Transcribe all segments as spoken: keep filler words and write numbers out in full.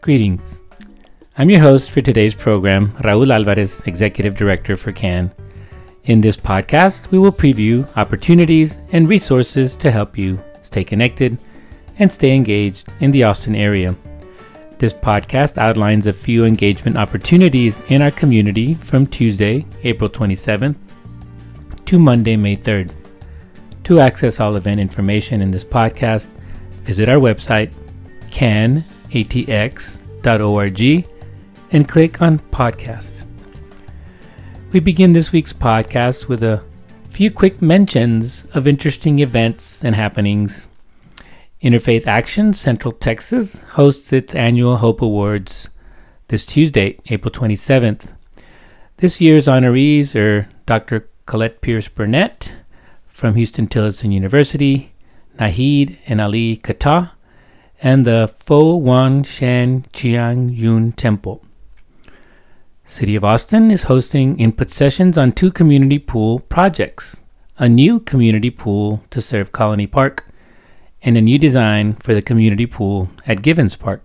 Greetings. I'm your host for today's program, Raul Alvarez, Executive Director for C A N. In this podcast, we will preview opportunities and resources to help you stay connected and stay engaged in the Austin area. This podcast outlines a few engagement opportunities in our community from Tuesday, April twenty-seventh to Monday, May third. To access all event information in this podcast, visit our website, can a t x dot org, and click on Podcasts. We begin this week's podcast with a few quick mentions of interesting events and happenings. Interfaith Action Central Texas hosts its annual Hope Awards this Tuesday, April twenty-seventh. This year's honorees are Doctor Colette Pierce Burnett from Houston Tillotson University, Nahid and Ali Kata, and the Fo Wan Shan Chiang Yun Temple. City of Austin is hosting input sessions on two community pool projects, a new community pool to serve Colony Park, and a new design for the community pool at Givens Park.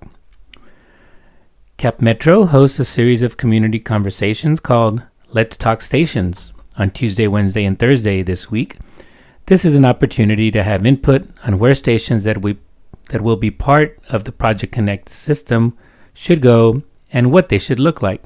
Cap Metro hosts a series of community conversations called Let's Talk Stations on Tuesday, Wednesday, and Thursday this week. This is an opportunity to have input on where stations that we that will be part of the Project Connect system should go and what they should look like.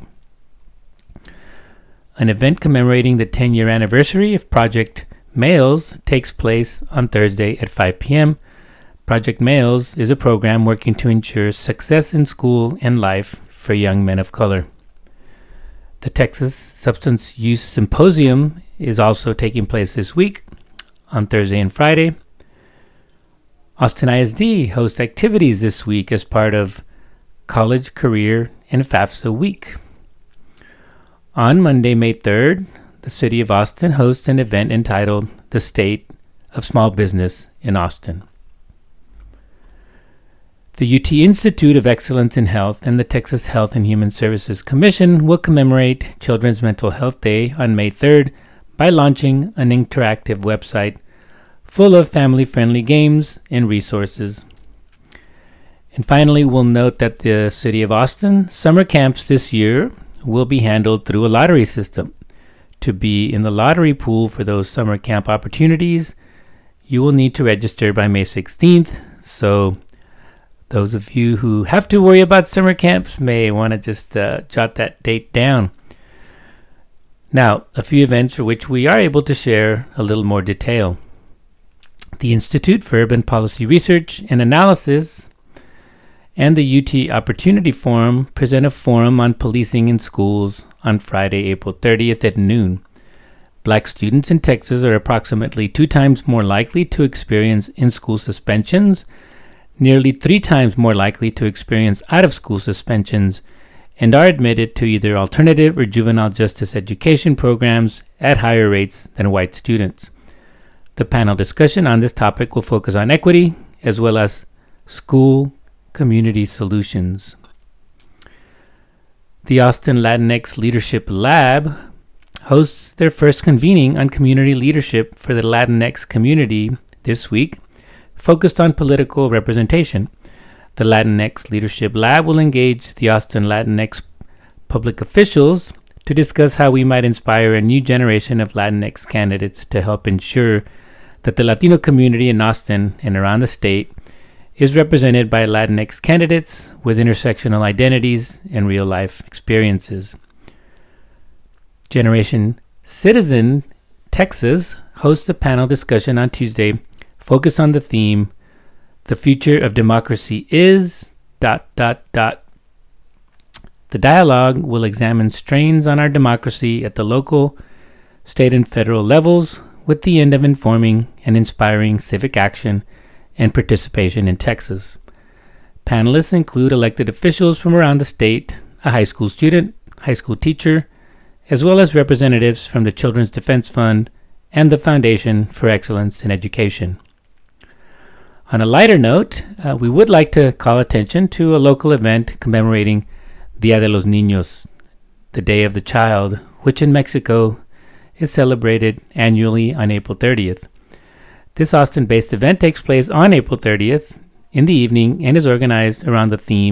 An event commemorating the ten-year anniversary of Project Mails takes place on Thursday at five p.m. Project Mails is a program working to ensure success in school and life for young men of color. The Texas Substance Use Symposium is also taking place this week on Thursday and Friday. Austin I S D hosts activities this week as part of College, Career, and FAFSA Week. On Monday, May third, the City of Austin hosts an event entitled The State of Small Business in Austin. The U T Institute of Excellence in Health and the Texas Health and Human Services Commission will commemorate Children's Mental Health Day on May third by launching an interactive website full of family-friendly games and resources. And finally, we'll note that the City of Austin summer camps this year will be handled through a lottery system. To be in the lottery pool for those summer camp opportunities, you will need to register by May sixteenth. So those of you who have to worry about summer camps may want to just uh, jot that date down. Now, a few events for which we are able to share a little more detail. The Institute for Urban Policy Research and Analysis and the U T Opportunity Forum present a forum on policing in schools on Friday, April thirtieth at noon. Black students in Texas are approximately two times more likely to experience in-school suspensions, nearly three times more likely to experience out-of-school suspensions, and are admitted to either alternative or juvenile justice education programs at higher rates than white students. The panel discussion on this topic will focus on equity as well as school community solutions. The Austin Latinx Leadership Lab hosts their first convening on community leadership for the Latinx community this week, focused on political representation. The Latinx Leadership Lab will engage the Austin Latinx public officials to discuss how we might inspire a new generation of Latinx candidates to help ensure that the Latino community in Austin and around the state is represented by Latinx candidates with intersectional identities and real-life experiences. Generation Citizen Texas hosts a panel discussion on Tuesday focused on the theme, "The Future of Democracy is... dot dot dot." The dialogue will examine strains on our democracy at the local, state, and federal levels with the end of informing and inspiring civic action and participation in Texas. Panelists include elected officials from around the state, a high school student, high school teacher, as well as representatives from the Children's Defense Fund and the Foundation for Excellence in Education. On a lighter note, uh, we would like to call attention to a local event commemorating Dia de los Niños, the Day of the Child, which in Mexico is celebrated annually on April thirtieth. This Austin-based event takes place on April thirtieth in the evening and is organized around the theme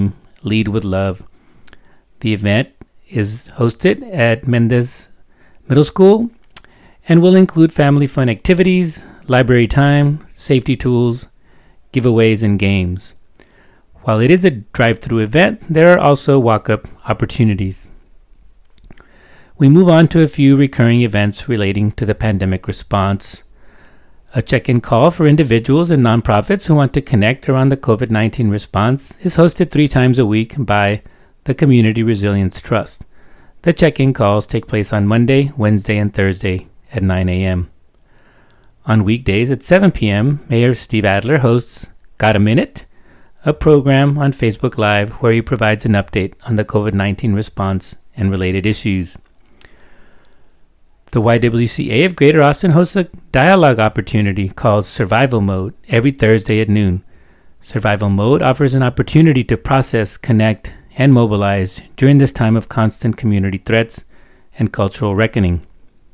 Lead with Love. The event is hosted at Mendez Middle School and will include family fun activities, library time, safety tools, giveaways, and games. While it is a drive-through event, there are also walk-up opportunities. We move on to a few recurring events relating to the pandemic response. A check-in call for individuals and nonprofits who want to connect around the covid nineteen response is hosted three times a week by the Community Resilience Trust. The check-in calls take place on Monday, Wednesday, and Thursday at nine a.m. On weekdays at seven p.m., Mayor Steve Adler hosts Got a Minute, a program on Facebook Live where he provides an update on the covid nineteen response and related issues. The Y W C A of Greater Austin hosts a dialogue opportunity called Survival Mode every Thursday at noon. Survival Mode offers an opportunity to process, connect, and mobilize during this time of constant community threats and cultural reckoning.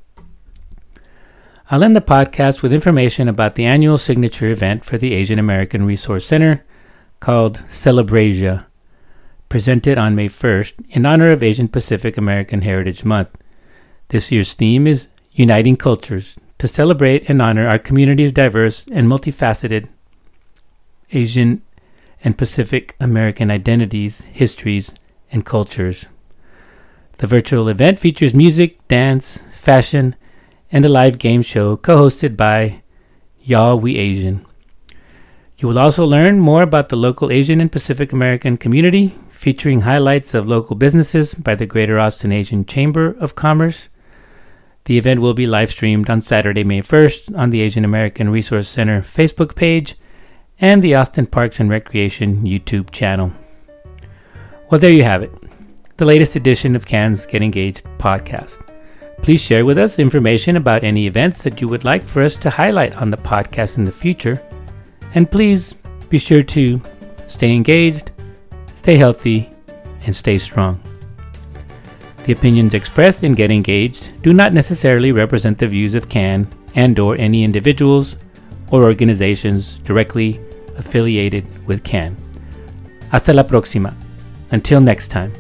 I'll end the podcast with information about the annual signature event for the Asian American Resource Center called Celebrasia, presented on May first in honor of Asian Pacific American Heritage Month. This year's theme is Uniting Cultures, to celebrate and honor our community's diverse and multifaceted Asian and Pacific American identities, histories, and cultures. The virtual event features music, dance, fashion, and a live game show co-hosted by Y'all We Asian. You will also learn more about the local Asian and Pacific American community, featuring highlights of local businesses by the Greater Austin Asian Chamber of Commerce. The event will be live streamed on Saturday, May first on the Asian American Resource Center Facebook page and the Austin Parks and Recreation YouTube channel. Well, there you have it, the latest edition of CAN's Get Engaged podcast. Please share with us information about any events that you would like for us to highlight on the podcast in the future. And please be sure to stay engaged, stay healthy, and stay strong. The opinions expressed in Get Engaged do not necessarily represent the views of CAN and or any individuals or organizations directly affiliated with CAN. Hasta la próxima. Until next time.